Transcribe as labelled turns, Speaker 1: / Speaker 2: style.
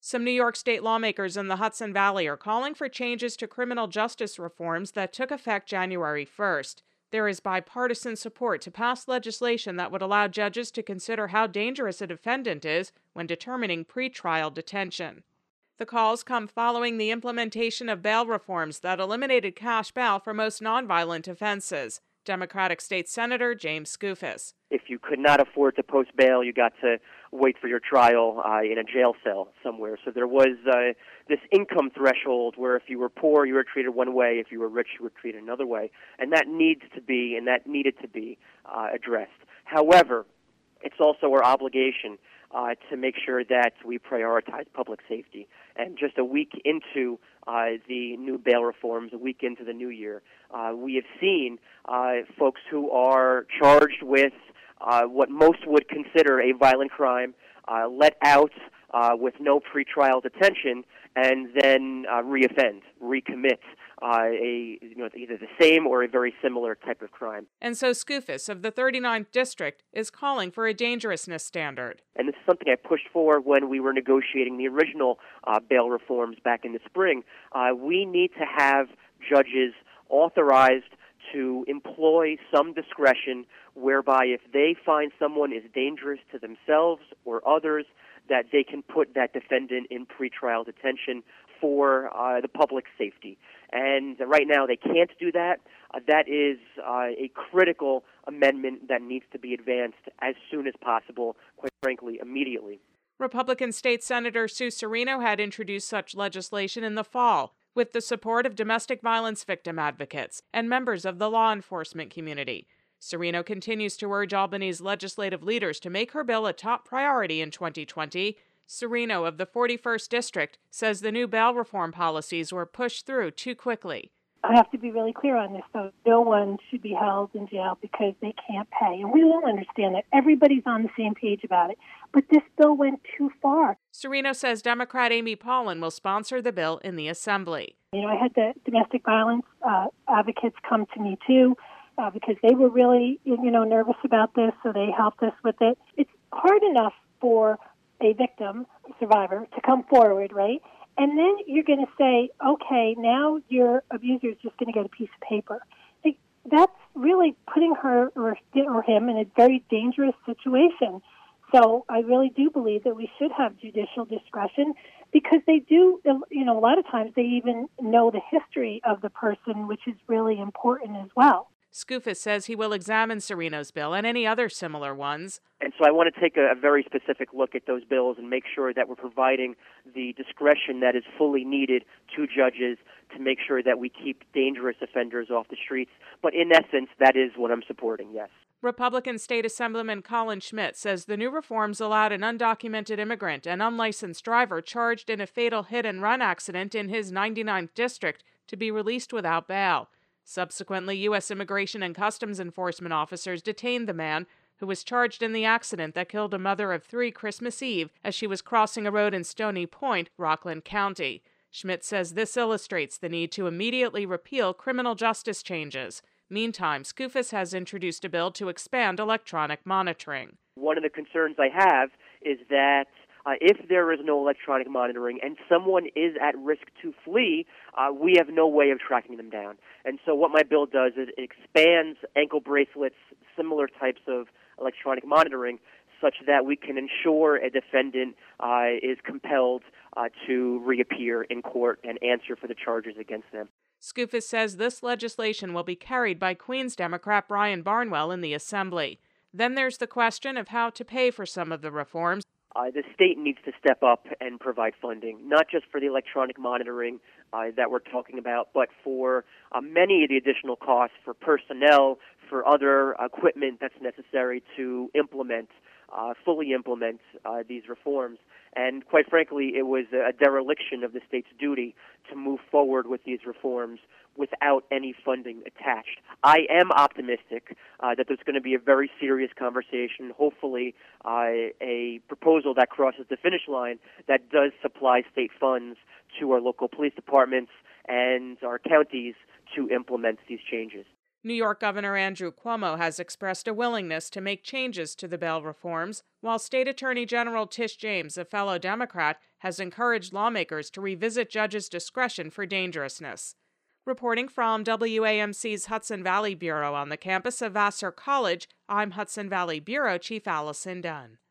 Speaker 1: Some New York State lawmakers in the Hudson Valley are calling for changes to criminal justice reforms that took effect January 1st. There is bipartisan support to pass legislation that would allow judges to consider how dangerous a defendant is when determining pretrial detention. The calls come following the implementation of bail reforms that eliminated cash bail for most nonviolent offenses. Democratic State Senator James Skoufis.
Speaker 2: If you could not afford to post bail, you got to wait for your trial in a jail cell somewhere. So there was this income threshold where if you were poor, you were treated one way. If you were rich, you were treated another way. And that needed to be addressed. However, it's also our obligation to make sure that we prioritize public safety. And just a week into the new bail reforms, a week into the new year, we have seen folks who are charged with what most would consider a violent crime let out with no pretrial detention and then reoffend, recommit either the same or a very similar type of crime.
Speaker 1: And so Skoufis of the 39th District is calling for a dangerousness standard.
Speaker 2: And this is something I pushed for when we were negotiating the original bail reforms back in the spring. We need to have judges authorized to employ some discretion whereby if they find someone is dangerous to themselves or others, that they can put that defendant in pretrial detention for the public safety. And right now they can't do that. That is a critical amendment that needs to be advanced as soon as possible, quite frankly, immediately.
Speaker 1: Republican State Senator Sue Serino had introduced such legislation in the fall with the support of domestic violence victim advocates and members of the law enforcement community. Serino continues to urge Albany's legislative leaders to make her bill a top priority in 2020. Serino of the 41st District says the new bail reform policies were pushed through too quickly.
Speaker 3: I have to be really clear on this, though. No one should be held in jail because they can't pay. And we all understand that. Everybody's on the same page about it. But this bill went too far.
Speaker 1: Serino says Democrat Amy Paulin will sponsor the bill in the Assembly.
Speaker 3: I had the domestic violence advocates come to me, too, because they were really, nervous about this, so they helped us with it. It's hard enough for a victim, a survivor, to come forward, right? And then you're going to say, okay, now your abuser is just going to get a piece of paper. That's really putting her or him in a very dangerous situation. So I really do believe that we should have judicial discretion because they do, a lot of times they even know the history of the person, which is really important as well.
Speaker 1: Skoufis says he will examine Serino's bill and any other similar ones.
Speaker 2: And so I want to take a very specific look at those bills and make sure that we're providing the discretion that is fully needed to judges to make sure that we keep dangerous offenders off the streets. But in essence, that is what I'm supporting, yes.
Speaker 1: Republican State Assemblyman Colin Schmidt says the new reforms allowed an undocumented immigrant and unlicensed driver charged in a fatal hit-and-run accident in his 99th district to be released without bail. Subsequently, U.S. Immigration and Customs Enforcement officers detained the man who was charged in the accident that killed a mother of 3 Christmas Eve as she was crossing a road in Stony Point, Rockland County. Schmidt says this illustrates the need to immediately repeal criminal justice changes. Meantime, Skoufis has introduced a bill to expand electronic monitoring.
Speaker 2: One of the concerns I have is that if there is no electronic monitoring and someone is at risk to flee, we have no way of tracking them down. And so what my bill does is it expands ankle bracelets, similar types of electronic monitoring, such that we can ensure a defendant is compelled to reappear in court and answer for the charges against them.
Speaker 1: Skoufis says this legislation will be carried by Queens Democrat Brian Barnwell in the Assembly. Then there's the question of how to pay for some of the reforms.
Speaker 2: The state needs to step up and provide funding, not just for the electronic monitoring that we're talking about, but for many of the additional costs for personnel, for other equipment that's necessary to fully implement these reforms. And quite frankly, it was a dereliction of the state's duty to move forward with these reforms without any funding attached. I am optimistic that there's going to be a very serious conversation, hopefully a proposal that crosses the finish line that does supply state funds to our local police departments and our counties to implement these changes.
Speaker 1: New York Governor Andrew Cuomo has expressed a willingness to make changes to the bail reforms, while State Attorney General Tish James, a fellow Democrat, has encouraged lawmakers to revisit judges' discretion for dangerousness. Reporting from WAMC's Hudson Valley Bureau on the campus of Vassar College, I'm Hudson Valley Bureau Chief Allison Dunn.